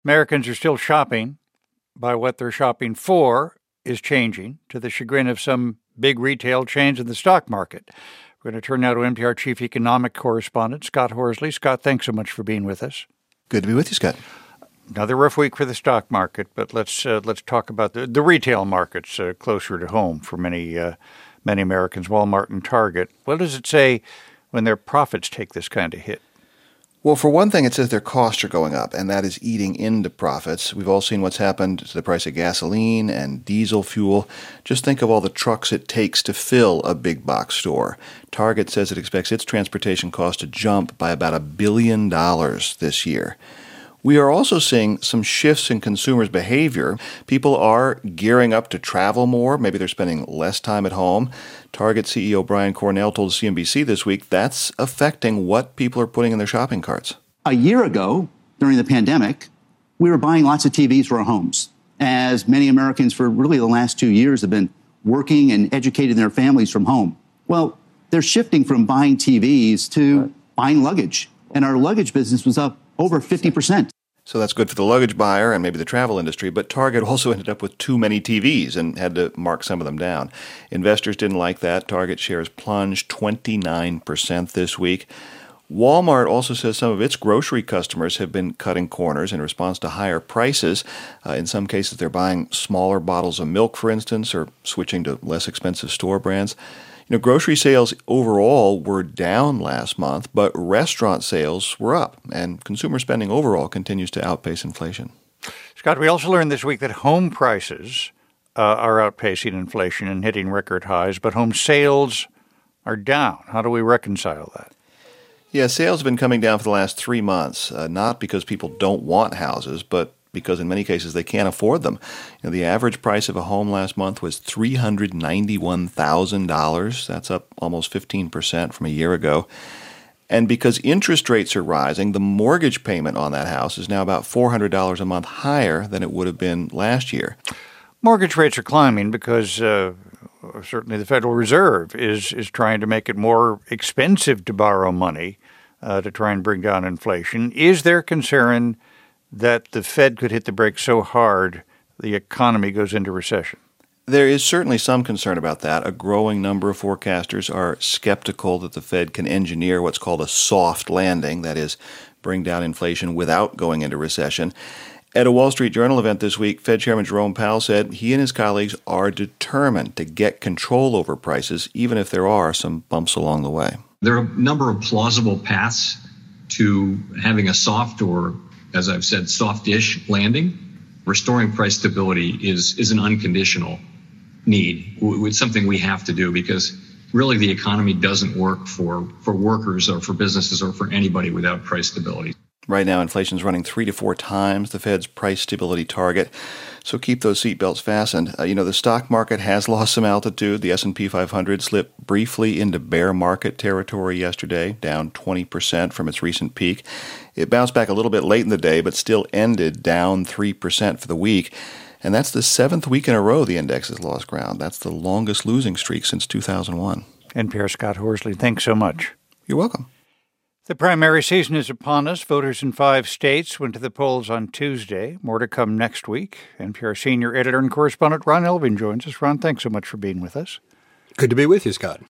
Americans are still shopping, but what they're shopping for is changing to the chagrin of some big retail chains in the stock market. We're going to turn now to NPR Chief Economic Correspondent Scott Horsley. Scott, thanks so much for being with us. Good to be with you, Scott. Another rough week for the stock market, but let's talk about the retail markets closer to home for many Americans, Walmart and Target. What does it say when their profits take this kind of hit? Well, for one thing, it says their costs are going up, and that is eating into profits. We've all seen what's happened to the price of gasoline and diesel fuel. Just think of all the trucks it takes to fill a big box store. Target says it expects its transportation cost to jump by about $1 billion this year. We are also seeing some shifts in consumers' behavior. People are gearing up to travel more. Maybe they're spending less time at home. Target CEO Brian Cornell told CNBC this week that's affecting what people are putting in their shopping carts. A year ago, during the pandemic, we were buying lots of TVs for our homes, as many Americans for really the last 2 years have been working and educating their families from home. Well, they're shifting from buying TVs to buying luggage, and our luggage business was up over 50%. So that's good for the luggage buyer and maybe the travel industry, but Target also ended up with too many TVs and had to mark some of them down. Investors didn't like that. Target shares plunged 29% this week. Walmart also says some of its grocery customers have been cutting corners in response to higher prices. In some cases, they're buying smaller bottles of milk, for instance, or switching to less expensive store brands. Grocery sales overall were down last month, but restaurant sales were up, and consumer spending overall continues to outpace inflation. Scott, we also learned this week that home prices are outpacing inflation and hitting record highs, but home sales are down. How do we reconcile that? Yeah, sales have been coming down for the last 3 months, not because people don't want houses, but because in many cases they can't afford them. The average price of a home last month was $391,000. That's up almost 15% from a year ago. And because interest rates are rising, the mortgage payment on that house is now about $400 a month higher than it would have been last year. Mortgage rates are climbing because certainly the Federal Reserve is trying to make it more expensive to borrow money to try and bring down inflation. Is there concern that the Fed could hit the brakes so hard the economy goes into recession? There is certainly some concern about that. A growing number of forecasters are skeptical that the Fed can engineer what's called a soft landing, that is, bring down inflation without going into recession. At a Wall Street Journal event this week, Fed Chairman Jerome Powell said he and his colleagues are determined to get control over prices, even if there are some bumps along the way. There are a number of plausible paths to having a soft or, as I've said, soft-ish landing. Restoring price stability is an unconditional need. It's something we have to do because really the economy doesn't work for workers or for businesses or for anybody without price stability. Right now, inflation is running 3 to 4 times the Fed's price stability target. So keep those seatbelts fastened. The stock market has lost some altitude. The S&P 500 slipped briefly into bear market territory yesterday, down 20% from its recent peak. It bounced back a little bit late in the day, but still ended down 3% for the week. And that's the 7th week in a row the index has lost ground. That's the longest losing streak since 2001. NPR Scott Horsley, thanks so much. You're welcome. The primary season is upon us. Voters in 5 states went to the polls on Tuesday. More to come next week. NPR senior editor and correspondent Ron Elving joins us. Ron, thanks so much for being with us. Good to be with you, Scott.